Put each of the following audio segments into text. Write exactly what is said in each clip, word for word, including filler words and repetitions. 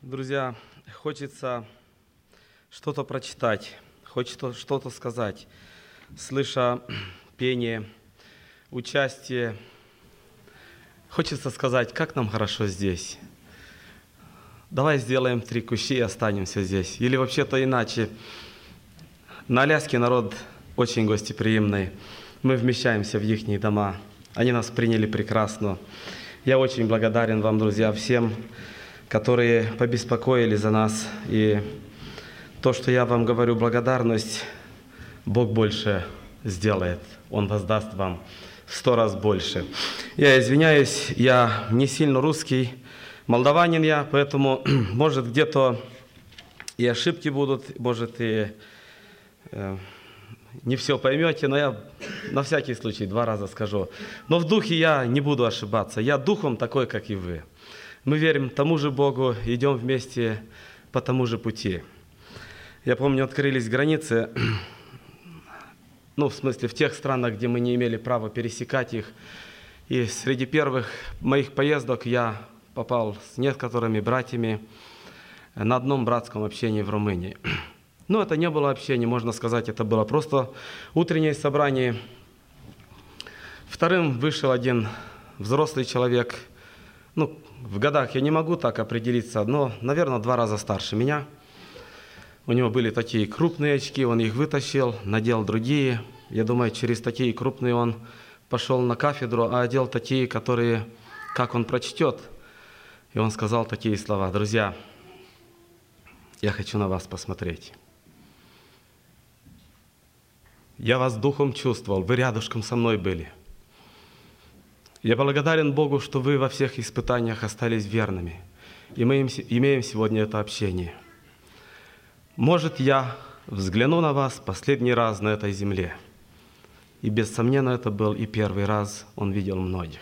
Друзья, хочется что-то прочитать, хочется что-то сказать, слыша пение, участие. Хочется сказать, как нам хорошо здесь. Давай сделаем три кущи и останемся здесь. Или вообще-то иначе. На Аляске народ очень гостеприимный. Мы вмещаемся в их дома. Они нас приняли прекрасно. Я очень благодарен вам, друзья, всем, которые побеспокоили за нас. И то, что я вам говорю, благодарность, Бог больше сделает. Он воздаст вам в сто раз больше. Я извиняюсь, я не сильно русский, молдаванин я, поэтому, может, где-то и ошибки будут, может, и э, не все поймете, но я на всякий случай два раза скажу. Но в духе я не буду ошибаться. Я духом такой, как и вы. Мы верим тому же Богу, идем вместе по тому же пути. Я помню, открылись границы, ну, в смысле, в тех странах, где мы не имели права пересекать их. И среди первых моих поездок я попал с некоторыми братьями на одном братском общении в Румынии. Но это не было общение, можно сказать, это было просто утреннее собрание. Вторым вышел один взрослый человек. Ну, в годах я не могу так определиться, но, наверное, два раза старше меня. У него были такие крупные очки, он их вытащил, надел другие. Я думаю, через такие крупные он пошел на кафедру, а одел такие, которые, как он прочтет. И он сказал такие слова: «Друзья, я хочу на вас посмотреть. Я вас духом чувствовал, вы рядышком со мной были. Я благодарен Богу, что вы во всех испытаниях остались верными, и мы имеем сегодня это общение. Может, я взгляну на вас последний раз на этой земле». И без сомнения это был и первый раз, он видел многих.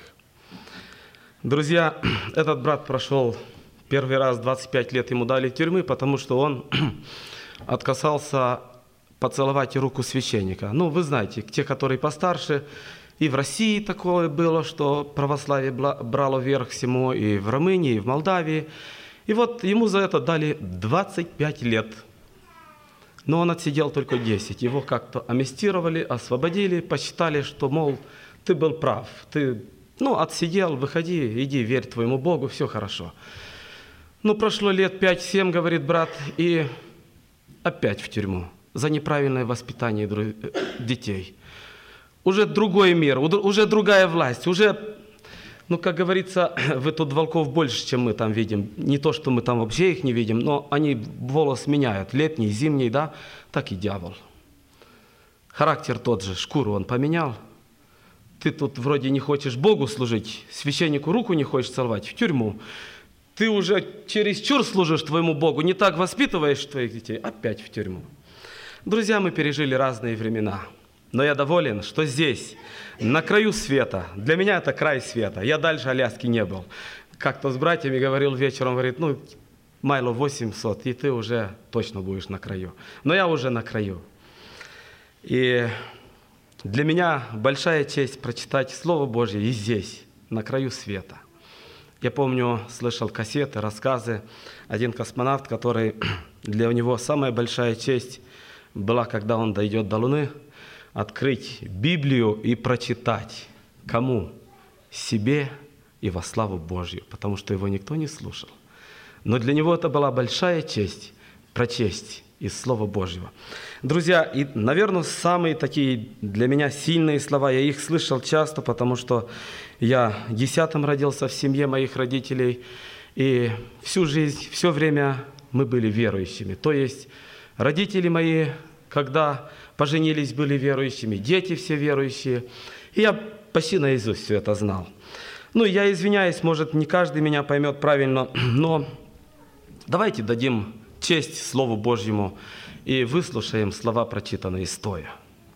Друзья, этот брат прошел первый раз, двадцать пять лет ему дали тюрьмы, потому что он отказался поцеловать руку священника. Ну, вы знаете, те, которые постарше, и в России такое было, что православие брало верх всему, и в Румынии, и в Молдавии. И вот ему за это дали двадцать пять лет. Но он отсидел только десять. Его как-то амнистировали, освободили, посчитали, что, мол, ты был прав. Ты, ну, отсидел, выходи, иди, верь твоему Богу, все хорошо. Ну, прошло лет пять-семь, говорит брат, и опять в тюрьму за неправильное воспитание детей. Уже другой мир, уже другая власть, уже, ну, как говорится, вы тут волков больше, чем мы там видим. Не то, что мы там вообще их не видим, но они волос меняют, летний, зимний, да, так и дьявол. Характер тот же, шкуру он поменял. Ты тут вроде не хочешь Богу служить, священнику руку не хочешь целовать, в тюрьму. Ты уже чересчур служишь твоему Богу, не так воспитываешь твоих детей, опять в тюрьму. Друзья, мы пережили разные времена. Но я доволен, что здесь, на краю света, для меня это край света, я дальше Аляски не был. Как-то с братьями говорил вечером, говорит, ну, майло восемьсот, и ты уже точно будешь на краю. Но я уже на краю. И для меня большая честь прочитать Слово Божье и здесь, на краю света. Я помню, слышал кассеты, рассказы. Один космонавт, который, для него самая большая честь была, когда он дойдет до Луны, открыть Библию и прочитать. Кому? Себе и во славу Божью, потому что его никто не слушал. Но для него это была большая честь прочесть из Слова Божьего. Друзья, и, наверное, самые такие для меня сильные слова, я их слышал часто, потому что я десятым родился в семье моих родителей, и всю жизнь, все время мы были верующими. То есть родители мои, когда поженились, были верующими, дети все верующие. И я почти наизусть все это знал. Ну, я извиняюсь, может, не каждый меня поймет правильно, но давайте дадим честь Слову Божьему и выслушаем слова, прочитанные стоя.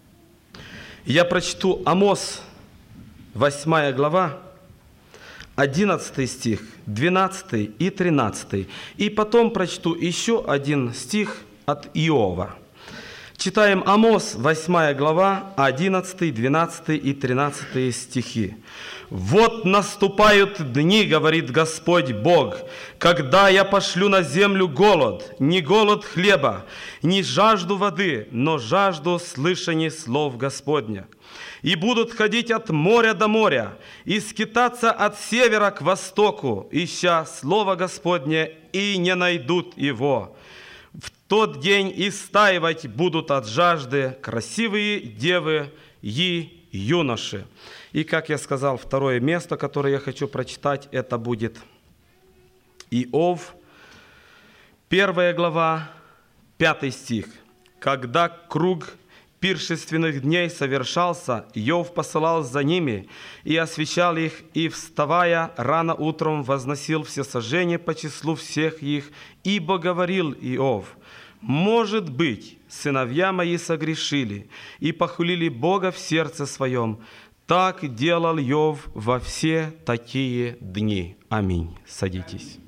Я прочту Амос, восьмая глава, одиннадцатый стих, двенадцатый и тринадцатый. И потом прочту еще один стих от Иова. Читаем Амос, восьмая глава, одиннадцатый, двенадцатый и тринадцатый стихи. «Вот наступают дни, говорит Господь Бог, когда я пошлю на землю голод, не голод хлеба, не жажду воды, но жажду слышания слов Господня. И будут ходить от моря до моря, и скитаться от севера к востоку, ища слово Господне, и не найдут его. В тот день истаивать будут от жажды красивые девы и юноши». И, как я сказал, второе место, которое я хочу прочитать, это будет Иов, первая глава, пятый стих. «Когда круг пиршественных дней совершался, Иов посылал за ними и освещал их, и, вставая рано утром, возносил всесожжение по числу всех их, ибо говорил Иов: может быть, сыновья мои согрешили и похулили Бога в сердце своем. Так делал Иов во все такие дни». Аминь. Садитесь.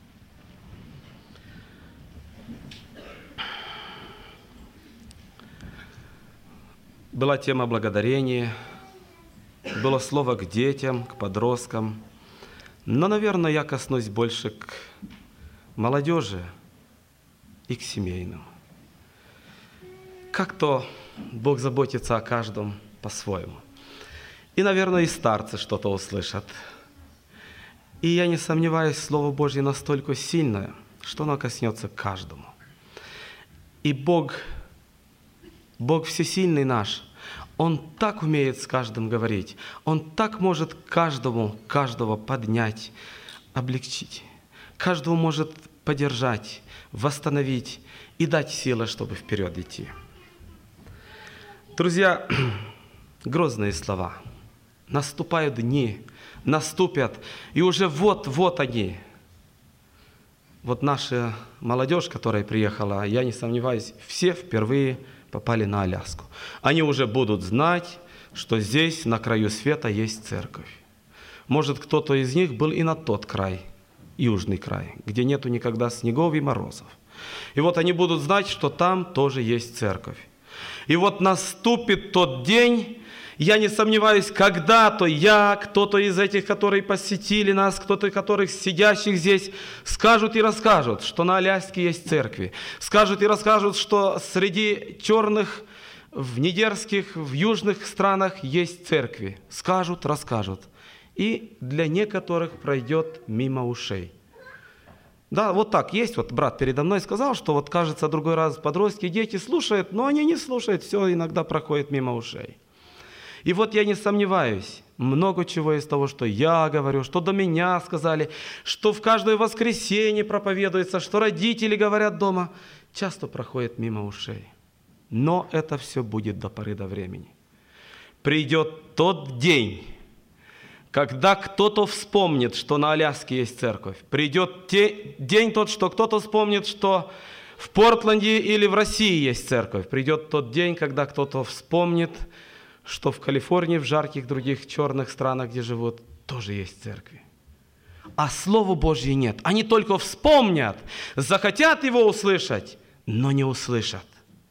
Была тема благодарения, было слово к детям, к подросткам. Но, наверное, я коснусь больше к молодежи и к семейным. Как-то Бог заботится о каждом по-своему. И, наверное, и старцы что-то услышат. И я не сомневаюсь, Слово Божье настолько сильное, что оно коснется каждому. И Бог, Бог всесильный наш, Он так умеет с каждым говорить, Он так может каждому, каждого поднять, облегчить. Каждого может поддержать, восстановить и дать силы, чтобы вперед идти. Друзья, грозные слова. Наступают дни, наступят, и уже вот-вот они. Вот наша молодежь, которая приехала, я не сомневаюсь, все впервые попали на Аляску. Они уже будут знать, что здесь, на краю света, есть церковь. Может, кто-то из них был и на тот край, южный край, где нету никогда снегов и морозов. И вот они будут знать, что там тоже есть церковь. И вот наступит тот день, я не сомневаюсь, когда-то я, кто-то из этих, которые посетили нас, кто-то из которых сидящих здесь, скажут и расскажут, что на Аляске есть церкви. Скажут и расскажут, что среди черных, в нигерских, в южных странах есть церкви. Скажут, расскажут. И для некоторых пройдет мимо ушей. Да, вот так есть. Вот брат передо мной сказал, что вот кажется, другой раз подростки, дети слушают, но они не слушают, все иногда проходит мимо ушей. И вот я не сомневаюсь, много чего из того, что я говорю, что до меня сказали, что в каждое воскресенье проповедуется, что родители говорят дома, часто проходит мимо ушей. Но это все будет до поры до времени. Придет тот день, когда кто-то вспомнит, что на Аляске есть церковь. Придет те, день тот, что кто-то вспомнит, что в Портленде или в России есть церковь. Придет тот день, когда кто-то вспомнит, что в Калифорнии, в жарких других черных странах, где живут, тоже есть церкви. А Слова Божьего нет. Они только вспомнят, захотят его услышать, но не услышат.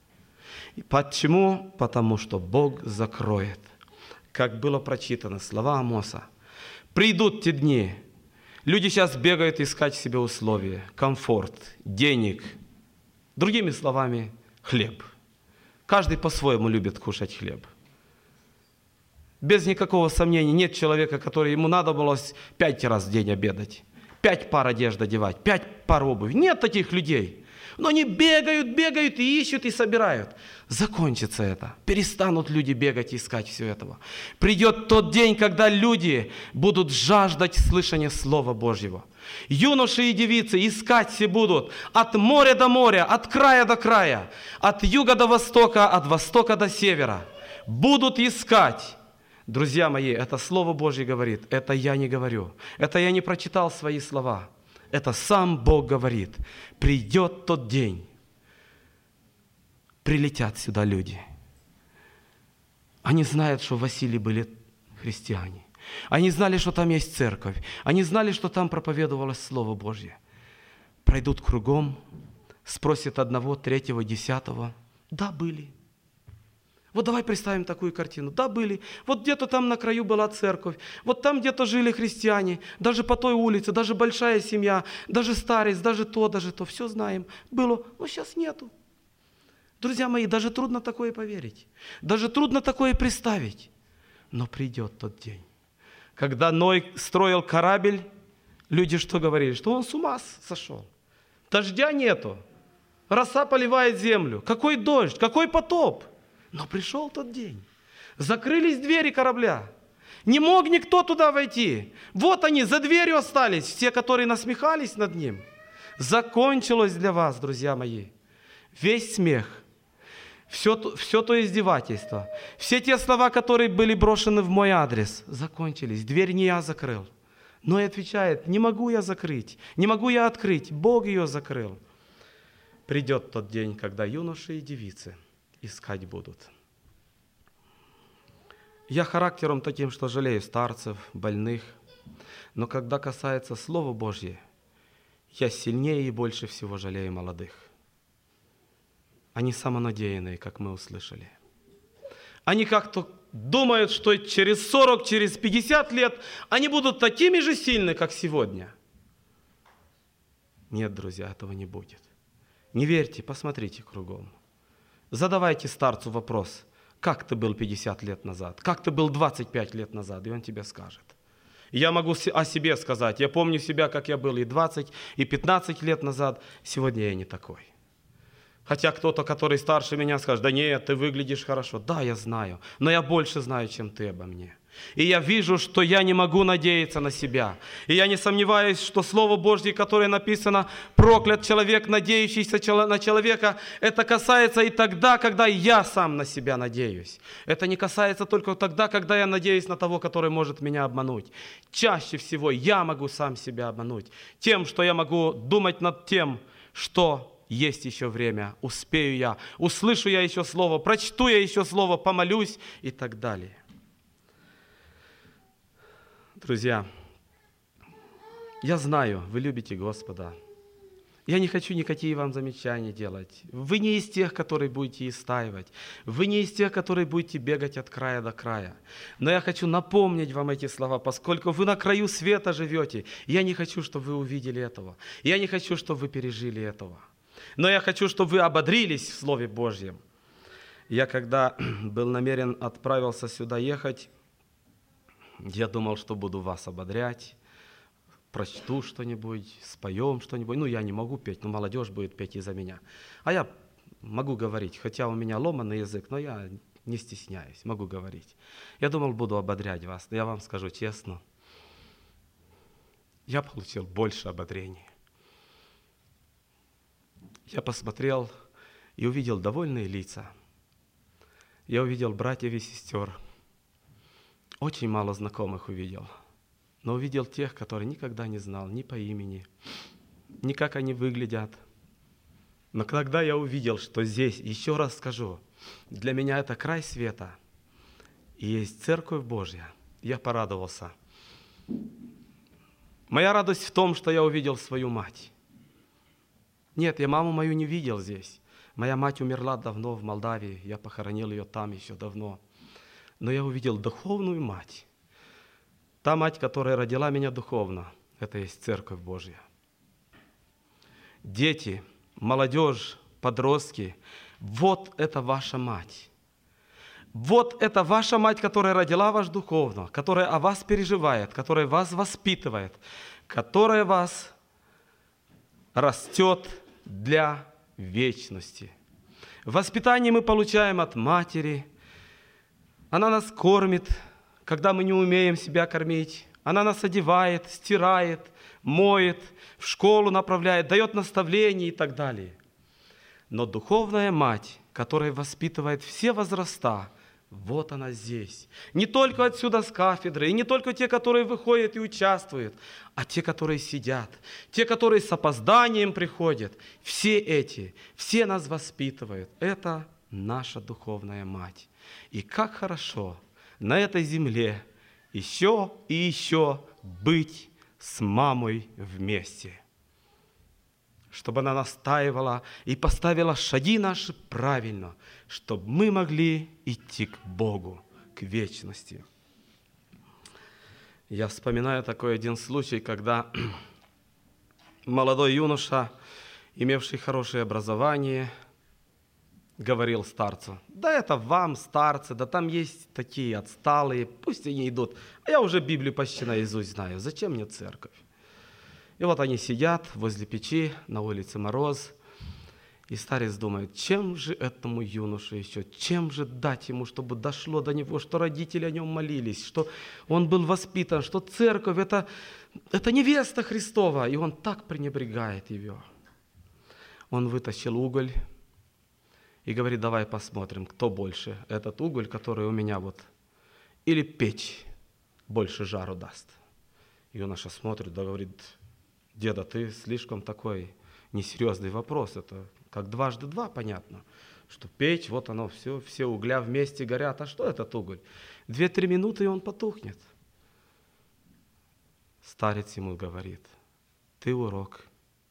Почему? Потому что Бог закроет. Как было прочитано, слова Амоса. Придут те дни. Люди сейчас бегают искать себе условия, комфорт, денег. Другими словами, хлеб. Каждый по-своему любит кушать хлеб. Без никакого сомнения, нет человека, который ему надо было пять раз в день обедать, пять пар одежды одевать, пять пар обуви. Нет таких людей. Но они бегают, бегают и ищут, и собирают. Закончится это. Перестанут люди бегать и искать все этого. Придет тот день, когда люди будут жаждать слышания Слова Божьего. Юноши и девицы искать все будут от моря до моря, от края до края, от юга до востока, от востока до севера. Будут искать. Друзья мои, это Слово Божье говорит, это я не говорю, это я не прочитал свои слова, это сам Бог говорит. Придет тот день, прилетят сюда люди. Они знают, что в Василии были христиане, они знали, что там есть церковь, они знали, что там проповедовалось Слово Божье. Пройдут кругом, спросят одного, третьего, десятого, Да, были. Вот давай представим такую картину. Да, были. Вот где-то там на краю была церковь. Вот там где-то жили христиане. Даже по той улице, даже большая семья, даже старец, даже то, даже то. Все знаем. Было, но сейчас нету. Друзья мои, даже трудно такое поверить. Даже трудно такое представить. Но придет тот день. Когда Ной строил корабль, люди что говорили? Что он с ума сошел. Дождя нету. Роса поливает землю. Какой дождь, какой потоп. Но пришел тот день. Закрылись двери корабля. Не мог никто туда войти. Вот они, за дверью остались, все, которые насмехались над ним. Закончилось для вас, друзья мои, весь смех, все, все то издевательство, все те слова, которые были брошены в мой адрес, закончились. Дверь не я закрыл. Но и отвечает, не могу я закрыть, не могу я открыть, Бог ее закрыл. Придет тот день, когда юноши и девицы искать будут. Я характером таким, что жалею старцев, больных, но когда касается Слова Божьего, я сильнее и больше всего жалею молодых. Они самонадеянные, как мы услышали. Они как-то думают, что через сорок, через пятьдесят лет они будут такими же сильны, как сегодня. Нет, друзья, этого не будет. Не верьте, посмотрите кругом. Задавайте старцу вопрос, как ты был пятьдесят лет назад, как ты был двадцать пять лет назад, и он тебе скажет. Я могу о себе сказать, я помню себя, как я был и двадцать, и пятнадцать лет назад, сегодня я не такой. Хотя кто-то, который старше меня, скажет, да нет, ты выглядишь хорошо. Да, я знаю, но я больше знаю, чем ты обо мне. И я вижу, что я не могу надеяться на себя. И я не сомневаюсь, что Слово Божье, которое написано, проклят человек, надеющийся на человека, это касается и тогда, когда я сам на себя надеюсь. Это не касается только тогда, когда я надеюсь на того, который может меня обмануть. Чаще всего я могу сам себя обмануть тем, что я могу думать над тем, что есть еще время, успею я, услышу я еще слово, прочту я еще слово, помолюсь и так далее. Друзья, я знаю, вы любите Господа. Я не хочу никакие вам замечания делать. Вы не из тех, которые будете истаивать. Вы не из тех, которые будете бегать от края до края. Но я хочу напомнить вам эти слова, поскольку вы на краю света живете. Я не хочу, чтобы вы увидели этого. Я не хочу, чтобы вы пережили этого. Но я хочу, чтобы вы ободрились в Слове Божьем. Я когда был намерен отправился сюда ехать, я думал, что буду вас ободрять, прочту что-нибудь, споем что-нибудь. Ну, я не могу петь, но молодежь будет петь из-за меня. А я могу говорить, хотя у меня ломаный язык, но я не стесняюсь, могу говорить. Я думал, буду ободрять вас, но я вам скажу честно, я получил больше ободрения. Я посмотрел и увидел довольные лица. Я увидел братьев и сестер. Очень мало знакомых увидел, но увидел тех, которые никогда не знал ни по имени, ни как они выглядят. Но когда я увидел, что здесь, еще раз скажу, для меня это край света, и есть Церковь Божья, я порадовался. Моя радость в том, что я увидел свою мать. Нет, я маму мою не видел здесь. Моя мать умерла давно в Молдавии, я похоронил ее там еще давно. Но я увидел духовную мать. Та мать, которая родила меня духовно, это есть Церковь Божья. Дети, молодежь, подростки, вот это ваша мать. Вот это ваша мать, которая родила вас духовно, которая о вас переживает, которая вас воспитывает, которая вас растет для вечности. Воспитание мы получаем от матери. Она нас кормит, когда мы не умеем себя кормить. Она нас одевает, стирает, моет, в школу направляет, дает наставления и так далее. Но духовная мать, которая воспитывает все возраста, вот она здесь. Не только отсюда с кафедры, и не только те, которые выходят и участвуют, а те, которые сидят, те, которые с опозданием приходят. Все эти, все нас воспитывают. Это наша духовная мать. И как хорошо на этой земле еще и еще быть с мамой вместе. чтобы она настаивала и поставила шаги наши правильно, чтобы мы могли идти к Богу, к вечности. Я вспоминаю такой один случай, когда молодой юноша, имевший хорошее образование, говорил старцу: да это вам, старцы, да там есть такие отсталые, пусть они идут, а я уже Библию почти наизусть знаю, зачем мне церковь? И вот они сидят возле печи, на улице мороз, и старец думает, чем же этому юноше еще, чем же дать ему, чтобы дошло до него, что родители о нем молились, что он был воспитан, что церковь это, это невеста Христова, и он так пренебрегает ее. Он вытащил уголь и говорит: давай посмотрим, кто больше, этот уголь, который у меня вот, или печь больше жару даст. Юноша смотрит, да говорит: деда, ты слишком такой несерьезный вопрос, это как дважды два, понятно, что печь, вот оно все, все угля вместе горят, а что этот уголь? Две-три минуты, и он потухнет. Старец ему говорит: ты урок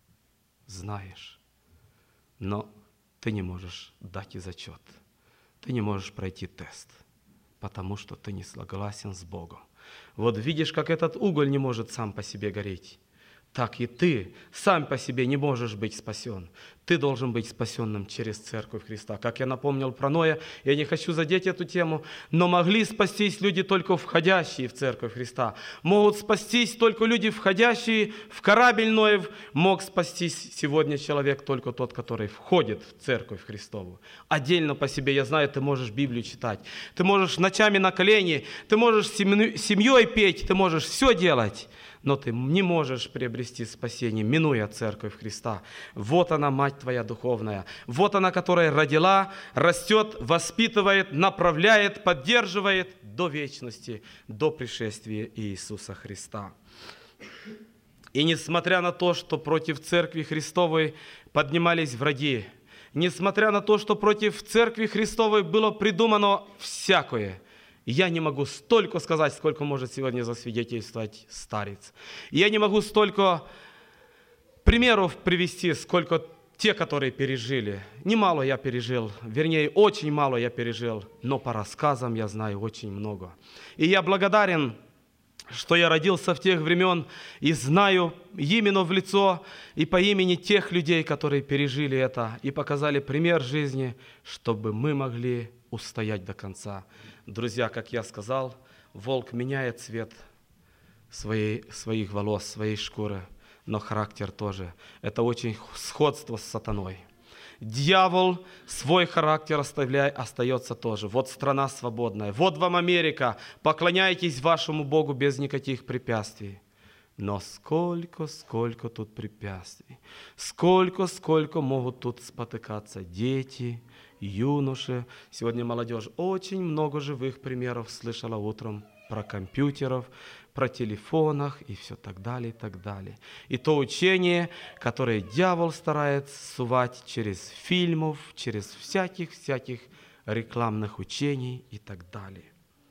знаешь, но ты не можешь дать и зачет, ты не можешь пройти тест, потому что ты не согласен с Богом. Вот видишь, как этот уголь не может сам по себе гореть, так и ты сам по себе не можешь быть спасен. Ты должен быть спасенным через Церковь Христа. Как я напомнил про Ноя, я не хочу задеть эту тему, но могли спастись люди только входящие в Церковь Христа. Могут спастись только люди, входящие в корабль Ноев. Мог спастись сегодня человек только тот, который входит в Церковь Христову. Отдельно по себе, я знаю, ты можешь Библию читать, ты можешь ночами на колени, ты можешь семьей петь, ты можешь все делать, но ты не можешь приобрести спасение, минуя Церковь Христа. Вот она, мать твоя духовная. Вот она, которая родила, растет, воспитывает, направляет, поддерживает до вечности, до пришествия Иисуса Христа. И несмотря на то, что против Церкви Христовой поднимались враги, несмотря на то, что против Церкви Христовой было придумано всякое, я не могу столько сказать, сколько может сегодня засвидетельствовать старец. Я не могу столько примеров привести, сколько те, которые пережили. Немало я пережил, вернее, очень мало я пережил, но по рассказам я знаю очень много. И я благодарен, что я родился в тех времен и знаю именно в лицо и по имени тех людей, которые пережили это и показали пример жизни, чтобы мы могли устоять до конца. Друзья, как я сказал, волк меняет цвет своей, своих волос, своей шкуры, но характер тоже. Это очень сходство с сатаной. Дьявол свой характер оставляет, остается тоже. Вот страна свободная, вот вам Америка, поклоняйтесь вашему Богу без никаких препятствий. Но сколько, сколько тут препятствий, сколько, сколько могут тут спотыкаться дети, юноши. Сегодня молодежь очень много живых примеров слышала утром про компьютеров, про телефонах и все так далее, и так далее. И то учение, которое дьявол старается сувать через фильмов, через всяких-всяких рекламных учений и так далее.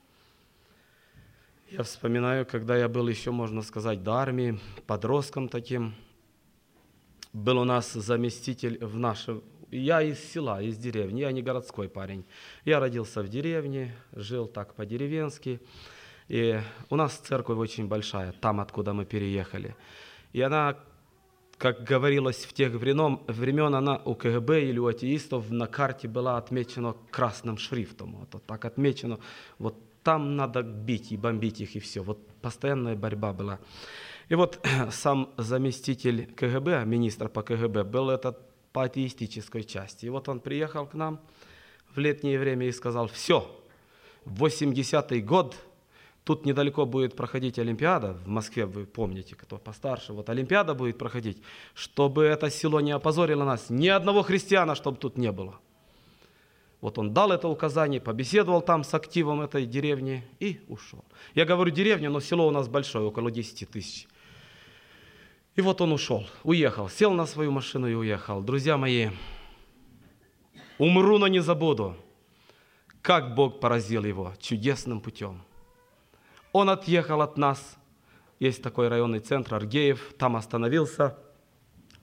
Я вспоминаю, когда я был еще, можно сказать, до армии, подростком таким, был у нас заместитель в нашем... Я из села, из деревни, я не городской парень. Я родился в деревне, жил так по-деревенски. И у нас церковь очень большая, там, откуда мы переехали. И она, как говорилось в тех времен, времен она у ка гэ бэ или у атеистов на карте была отмечена красным шрифтом. Вот так отмечено, вот там надо бить и бомбить их, и все. Вот постоянная борьба была. И вот сам заместитель ка гэ бэ, министр по ка гэ бэ, был этот по атеистической части. И вот он приехал к нам в летнее время и сказал: все, восьмидесятый год, тут недалеко будет проходить Олимпиада, в Москве, вы помните, кто постарше, вот Олимпиада будет проходить, чтобы это село не опозорило нас, ни одного христиана, чтобы тут не было. Вот он дал это указание, побеседовал там с активом этой деревни и ушел. Я говорю деревня, но село у нас большое, около десяти тысяч. И вот он ушел, уехал, сел на свою машину и уехал. Друзья мои, умру, но не забуду, как Бог поразил его чудесным путем. Он отъехал от нас, есть такой районный центр Аргеев, там остановился,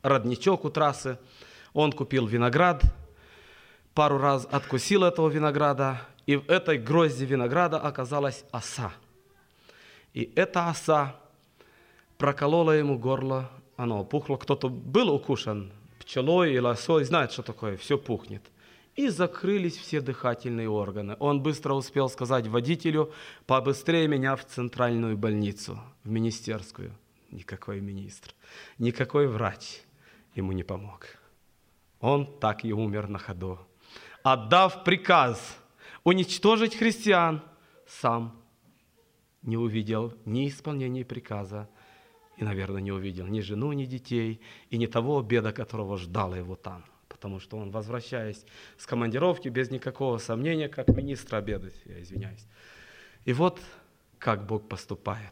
родничок у трассы. Он купил виноград, пару раз откусил этого винограда, и в этой грозди винограда оказалась оса. И эта оса проколола ему горло, оно опухло. Кто-то был укушен пчелой или осой, знает, что такое, все пухнет. И закрылись все дыхательные органы. Он быстро успел сказать водителю: побыстрее меня в центральную больницу, в министерскую. Никакой министр, никакой врач ему не помог. Он так и умер на ходу, отдав приказ уничтожить христиан, сам не увидел ни исполнения приказа, и, наверное, не увидел ни жену, ни детей, и ни того обеда, которого ждало его там. Потому что он, возвращаясь с командировки, без никакого сомнения, как министр обедать, я извиняюсь. И вот как Бог поступает.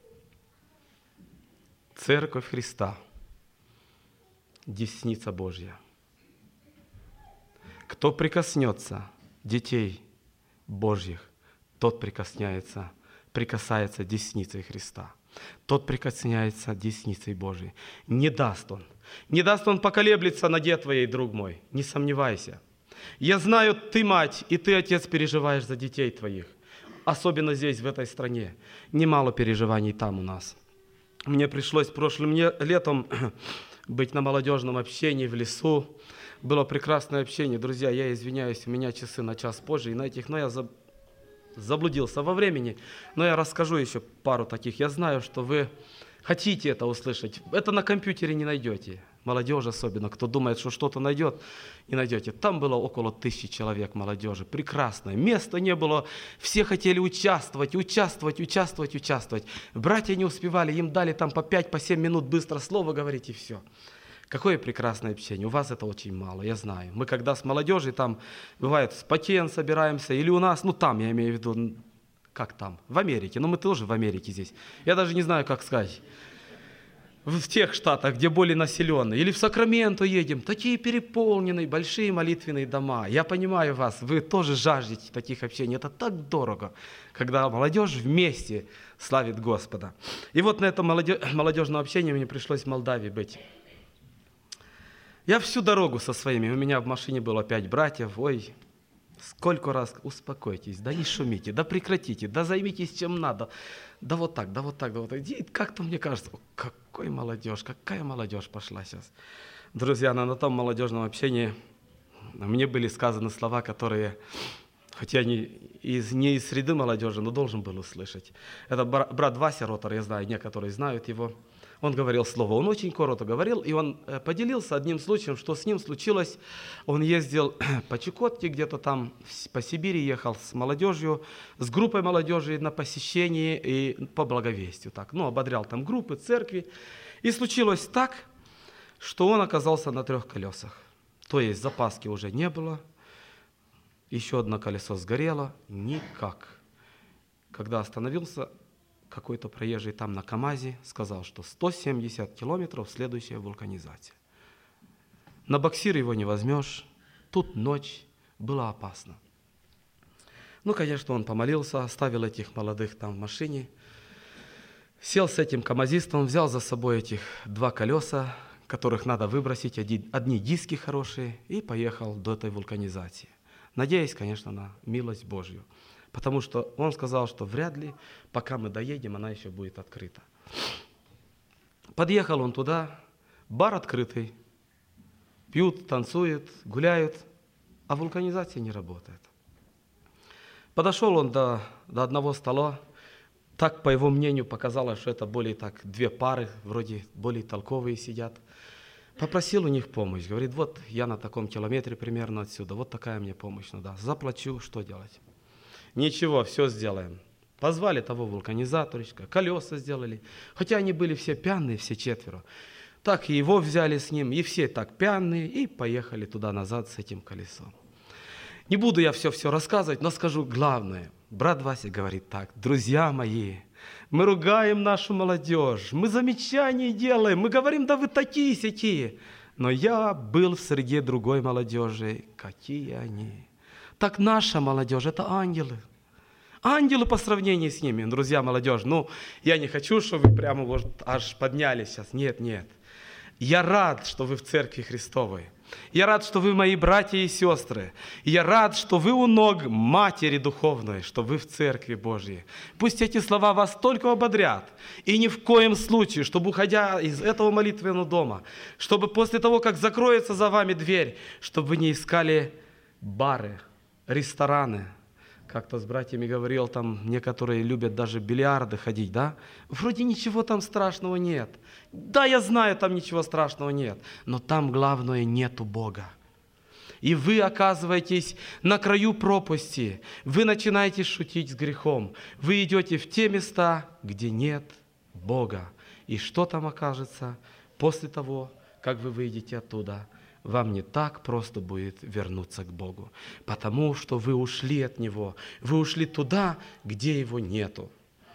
Церковь Христа, десница Божья. Кто прикоснется детей Божьих, тот прикасается, прикасается десницей Христа. Тот прикасается десницей Божией. Не даст он. Не даст он поколеблется ноге твоей, друг мой. Не сомневайся. Я знаю, ты мать, и ты, отец, переживаешь за детей твоих. Особенно здесь, в этой стране. Немало переживаний там у нас. Мне пришлось прошлым летом быть на молодежном общении в лесу. Было прекрасное общение. Друзья, я извиняюсь, у меня часы на час позже, и на этих, но я забыл. Заблудился во времени, но я расскажу еще пару таких. Я знаю, что вы хотите это услышать. Это на компьютере не найдете. Молодежь особенно, кто думает, что что-то найдет, не найдете. Там было около тысячи человек молодежи. Прекрасное. Места не было. Все хотели участвовать, участвовать, участвовать, участвовать. Братья не успевали, им дали там по пять, по семь минут быстро слово говорить, и все. Какое прекрасное общение. У вас это очень мало, я знаю. Мы когда с молодежью, там, бывает, с Пакен собираемся, или у нас, ну там, я имею в виду, как там, в Америке, но мы тоже в Америке здесь. Я даже не знаю, как сказать. В тех штатах, где более населенные. Или в Сакраменто едем, такие переполненные, большие молитвенные дома. Я понимаю вас, вы тоже жаждете таких общений. Это так дорого, когда молодежь вместе славит Господа. И вот на этом молодежном общении мне пришлось в Молдавии быть. Я всю дорогу со своими, у меня в машине было пять братьев, ой, сколько раз, успокойтесь, да не шумите, да прекратите, да займитесь чем надо, да вот так, да вот так, да вот так. И как-то мне кажется, о, какой молодежь, какая молодежь пошла сейчас. Друзья, на, на том молодежном общении мне были сказаны слова, которые, хотя не из, не из среды молодежи, но должен был услышать. Это брат Вася Ротор, я знаю, некоторые знают его. Он говорил слово, он очень коротко говорил, и он поделился одним случаем, что с ним случилось. Он ездил по Чукотке, где-то там по Сибири, ехал с молодежью, с группой молодежи на посещении и по благовестию. Так, ну, ободрял там группы, церкви. И случилось так, что он оказался на трех колесах. То есть запаски уже не было, еще одно колесо сгорело, никак. Когда остановился, какой-то проезжий там на КамАЗе сказал, что сто семьдесят километров следующая вулканизация. На боксир его не возьмешь, тут ночь, было опасно. Ну, конечно, он помолился, оставил этих молодых там в машине, сел с этим камазистом, взял за собой этих два колеса, которых надо выбросить, одни диски хорошие, и поехал до этой вулканизации. Надеясь, конечно, на милость Божью. Потому что он сказал, что вряд ли, пока мы доедем, она еще будет открыта. Подъехал он туда, бар открытый, пьют, танцуют, гуляют, а вулканизация не работает. Подошел он до, до одного стола, так, по его мнению, показалось, что это более так две пары, вроде более толковые сидят. Попросил у них помощь, говорит, вот я на таком километре примерно отсюда, вот такая мне помощь надо, заплачу, что делать? Ничего, все сделаем. Позвали того вулканизаторчика, колеса сделали. Хотя они были все пьяные, все четверо. Так и его взяли с ним, и все так пьяные, и поехали туда-назад с этим колесом. Не буду я все-все рассказывать, но скажу главное. Брат Вася говорит так, друзья мои, мы ругаем нашу молодежь, мы замечания делаем, мы говорим, да вы такие-сякие. Но я был в среде другой молодежи, какие они. Так наша молодежь – это ангелы. Ангелы по сравнению с ними. Друзья, молодежь, ну, я не хочу, чтобы вы прямо вот аж поднялись сейчас. Нет, нет. Я рад, что вы в Церкви Христовой. Я рад, что вы мои братья и сестры. Я рад, что вы у ног Матери Духовной, что вы в Церкви Божьей. Пусть эти слова вас только ободрят. И ни в коем случае, чтобы, уходя из этого молитвенного дома, чтобы после того, как закроется за вами дверь, чтобы вы не искали бары, рестораны. Как-то с братьями говорил, там некоторые любят даже бильярды ходить, да? Вроде ничего там страшного нет. Да, я знаю, там ничего страшного нет. Но там главное, нету Бога. И вы оказываетесь на краю пропасти. Вы начинаете шутить с грехом. Вы идете в те места, где нет Бога. И что там окажется после того, как вы выйдете оттуда? Вам не так просто будет вернуться к Богу, потому что вы ушли от Него, вы ушли туда, где Его нету.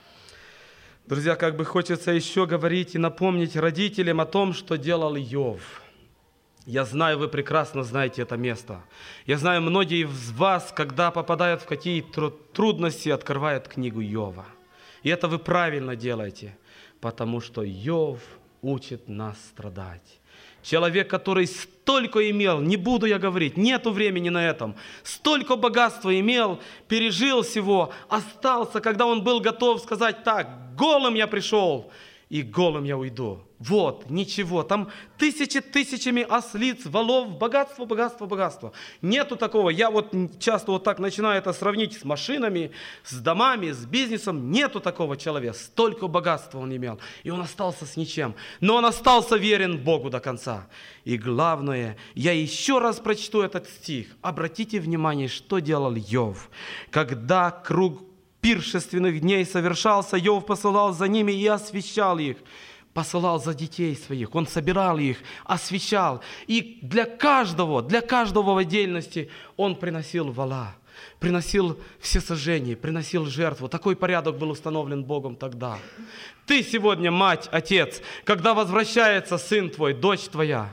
Друзья, как бы хочется еще говорить и напомнить родителям о том, что делал Иов. Я знаю, вы прекрасно знаете это место. Я знаю, многие из вас, когда попадают в какие-то трудности, открывают книгу Иова. И это вы правильно делаете, потому что Иов учит нас страдать. Человек, который столько имел, не буду я говорить, нету времени на этом, столько богатства имел, пережил всего, остался, когда он был готов сказать так: голым я пришел и голым я уйду. Вот, ничего, там тысячи тысячами ослиц, волов, богатство, богатство, богатство. Нету такого. Я вот часто вот так начинаю это сравнить с машинами, с домами, с бизнесом. Нету такого человека. Столько богатства он имел. И он остался с ничем. Но он остался верен Богу до конца. И главное, я еще раз прочту этот стих. Обратите внимание, что делал Иов. Когда круг пиршественных дней совершался, Иов посылал за ними и освящал их. Посылал за детей своих, он собирал их, освящал. И для каждого, для каждого в отдельности он приносил вола, приносил всесожжение, приносил жертву. Такой порядок был установлен Богом тогда. Ты сегодня, мать, отец, когда возвращается сын твой, дочь твоя,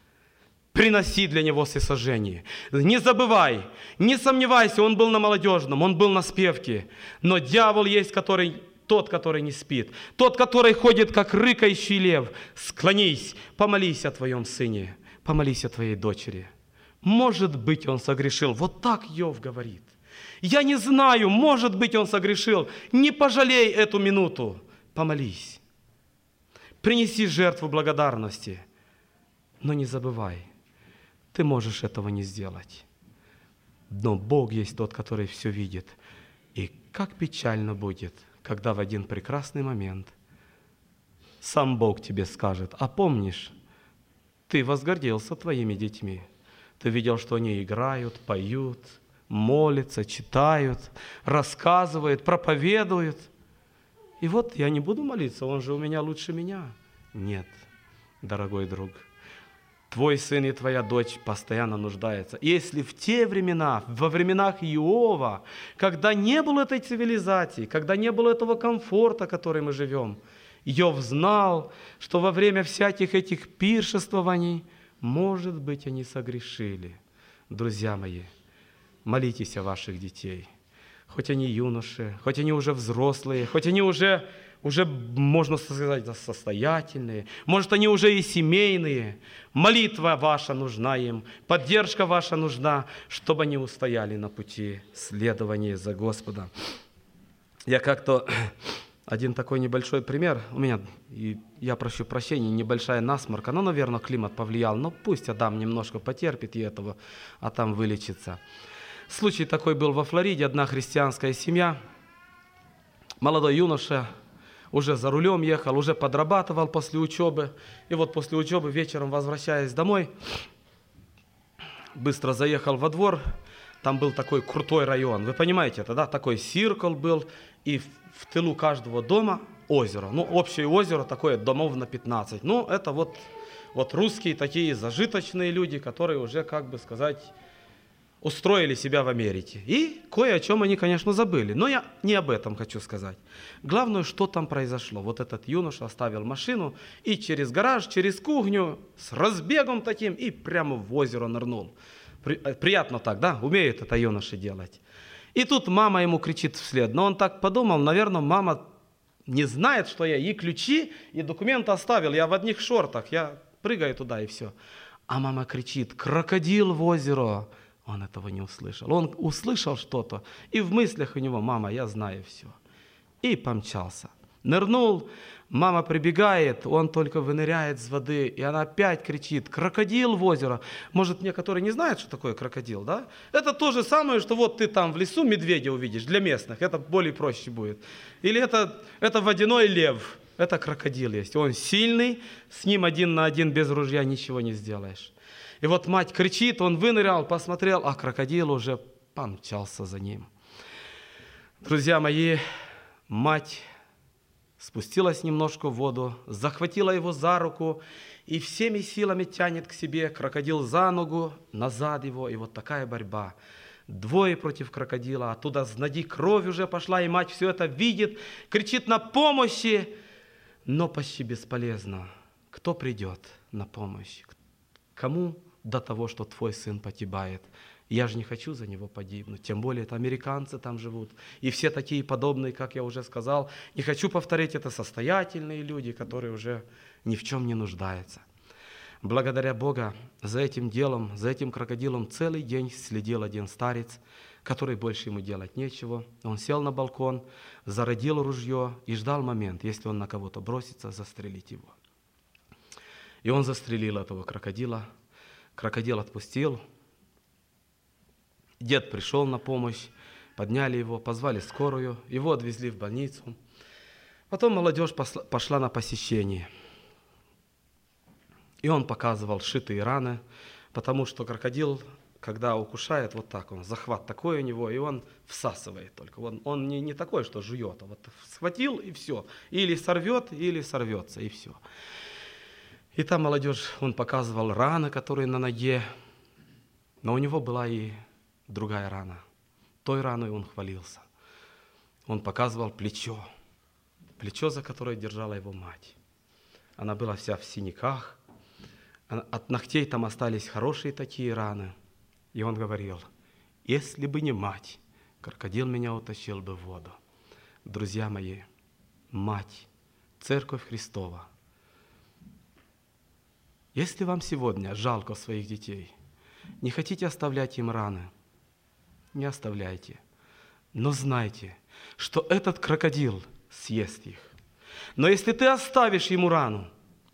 приноси для него всесожжение. Не забывай, не сомневайся, он был на молодежном, он был на спевке, но дьявол есть, который... Тот, который не спит, тот, который ходит, как рыкающий лев. Склонись, помолись о твоем сыне, помолись о твоей дочери. Может быть, он согрешил. Вот так Иов говорит. Я не знаю, может быть, он согрешил. Не пожалей эту минуту. Помолись. Принеси жертву благодарности. Но не забывай, ты можешь этого не сделать. Но Бог есть тот, который все видит. И как печально будет, когда в один прекрасный момент сам Бог тебе скажет: а помнишь, ты возгордился твоими детьми. Ты видел, что они играют, поют, молятся, читают, рассказывают, проповедуют. И вот я не буду молиться, он же у меня лучше меня. Нет, дорогой друг, твой сын и твоя дочь постоянно нуждаются. Если в те времена, во временах Иова, когда не было этой цивилизации, когда не было этого комфорта, в котором мы живем, Иов знал, что во время всяких этих пиршествований, может быть, они согрешили. Друзья мои, молитесь о ваших детей. Хоть они юноши, хоть они уже взрослые, хоть они уже... уже, можно сказать, состоятельные, может, они уже и семейные. Молитва ваша нужна им, поддержка ваша нужна, чтобы они устояли на пути следования за Господом. Я как-то, один такой небольшой пример, у меня, и я прошу прощения, небольшая насморка, но, наверное, климат повлиял, но пусть Адам немножко потерпит и этого, а там вылечится. Случай такой был во Флориде, одна христианская семья, молодой юноша, уже за рулем ехал, уже подрабатывал после учебы. И вот после учебы вечером, возвращаясь домой, быстро заехал во двор. Там был такой крутой район. Вы понимаете это, да? Такой циркл был. И в тылу каждого дома озеро. Ну, общее озеро такое, домов на пятнадцать. Ну, это вот, вот русские такие зажиточные люди, которые уже, как бы сказать... устроили себя в Америке. И кое о чем они, конечно, забыли. Но я не об этом хочу сказать. Главное, что там произошло. Вот этот юноша оставил машину и через гараж, через кухню, с разбегом таким, и прямо в озеро нырнул. При, приятно так, да? Умеет это юноша делать. И тут мама ему кричит вслед. Но он так подумал, наверное, мама не знает, что я ей ключи и документы оставил. Я в одних шортах. Я прыгай туда и все. А мама кричит: крокодил в озеро. Он этого не услышал. Он услышал что-то, и в мыслях у него: мама, я знаю все. И помчался. Нырнул, мама прибегает, он только выныряет с воды, и она опять кричит: крокодил в озеро. Может, некоторые не знают, что такое крокодил, да? Это то же самое, что вот ты там в лесу медведя увидишь, для местных, это более проще будет. Или это, это водяной лев, это крокодил есть. Он сильный, с ним один на один без ружья ничего не сделаешь. И вот мать кричит, он вынырял, посмотрел, а крокодил уже помчался за ним. Друзья мои, мать спустилась немножко в воду, захватила его за руку и всеми силами тянет к себе, крокодил за ногу, назад его, и вот такая борьба. Двое против крокодила, оттуда с ноги кровь уже пошла, и мать все это видит, кричит на помощи, но почти бесполезно. Кто придет на помощь? Кому до того, что твой сын погибает? Я же не хочу за него погибнуть, тем более это американцы там живут, и все такие подобные, как я уже сказал. Не хочу повторить, это состоятельные люди, которые уже ни в чем не нуждаются. Благодаря Богу за этим делом, за этим крокодилом целый день следил один старец, который больше ему делать нечего. Он сел на балкон, зарядил ружье и ждал момент, если он на кого-то бросится, застрелить его. И он застрелил этого крокодила. Крокодил отпустил. Дед пришел на помощь, подняли его, позвали скорую, его отвезли в больницу. Потом молодежь пошла на посещение. И он показывал сшитые раны, потому что крокодил, когда укушает, вот так он, захват такой у него, и он всасывает только. Он, он не, не такой, что жует, а вот схватил и все. Или сорвет, или сорвется, и все. И там молодежь, он показывал раны, которые на ноге, но у него была и другая рана. Той раной он хвалился. Он показывал плечо, плечо, за которое держала его мать. Она была вся в синяках, от ногтей там остались хорошие такие раны. И он говорил: если бы не мать, крокодил меня утащил бы в воду. Друзья мои, мать, Церковь Христова, если вам сегодня жалко своих детей, не хотите оставлять им раны, не оставляйте. Но знайте, что этот крокодил съест их. Но если ты оставишь ему рану,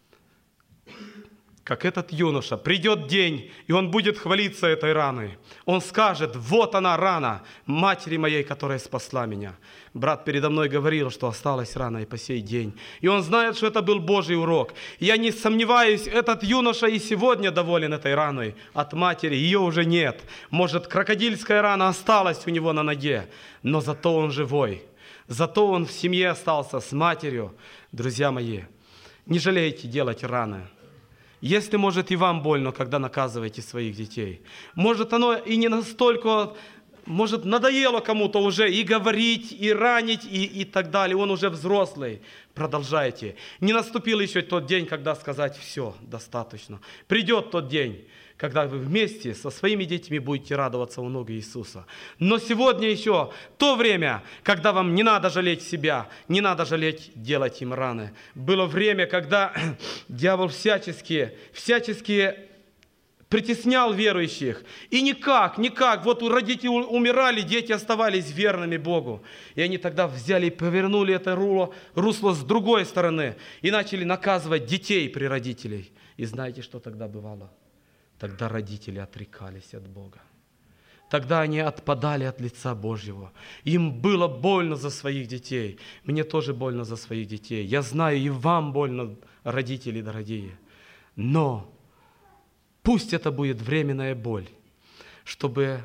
как этот юноша, придет день, и он будет хвалиться этой раной. Он скажет: вот она рана матери моей, которая спасла меня. Брат передо мной говорил, что осталась рана и по сей день. И он знает, что это был Божий урок. Я не сомневаюсь, этот юноша и сегодня доволен этой раной от матери. Ее уже нет. Может, крокодильская рана осталась у него на ноге, но зато он живой. Зато он в семье остался с матерью. Друзья мои, не жалейте делать раны. Если, может, и вам больно, когда наказываете своих детей. Может, оно и не настолько, может, надоело кому-то уже и говорить, и ранить, и, и так далее. Он уже взрослый. Продолжайте. Не наступил еще тот день, когда сказать: все, достаточно. Придет тот день, когда вы вместе со своими детьми будете радоваться у ног Иисуса. Но сегодня еще то время, когда вам не надо жалеть себя, не надо жалеть делать им раны. Было время, когда дьявол всячески, всячески притеснял верующих. И никак, никак. Вот родители умирали, дети оставались верными Богу. И они тогда взяли и повернули это русло, русло с другой стороны. И начали наказывать детей при родителей. И знаете, что тогда бывало? Тогда родители отрекались от Бога. Тогда они отпадали от лица Божьего. Им было больно за своих детей. Мне тоже больно за своих детей. Я знаю, и вам больно, родители дорогие. Но пусть это будет временная боль, чтобы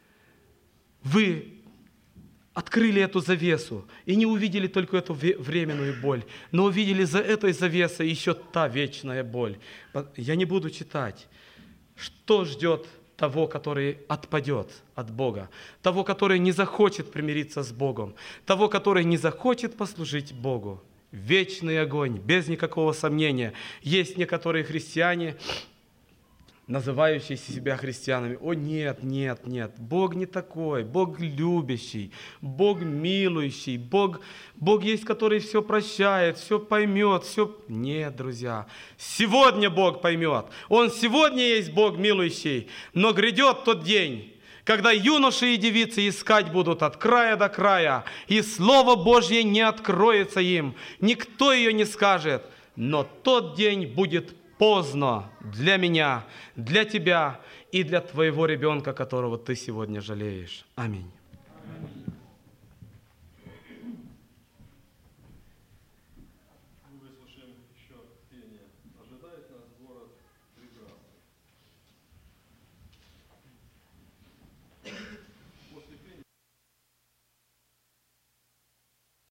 вы открыли эту завесу и не увидели только эту временную боль, но увидели за этой завесой еще та вечная боль. Я не буду читать. Что ждет того, который отпадет от Бога, того, который не захочет примириться с Богом, того, который не захочет послужить Богу? Вечный огонь, без никакого сомнения. Есть некоторые христиане, называющие себя христианами. О нет, нет, нет, Бог не такой, Бог любящий, Бог милующий, Бог, Бог есть, который все прощает, все поймет, все... Нет, друзья, сегодня Бог поймет. Он сегодня есть Бог милующий, но грядет тот день, когда юноши и девицы искать будут от края до края, и Слово Божье не откроется им, никто ее не скажет, но тот день будет поздно для меня, для тебя и для твоего ребенка, которого ты сегодня жалеешь. Аминь.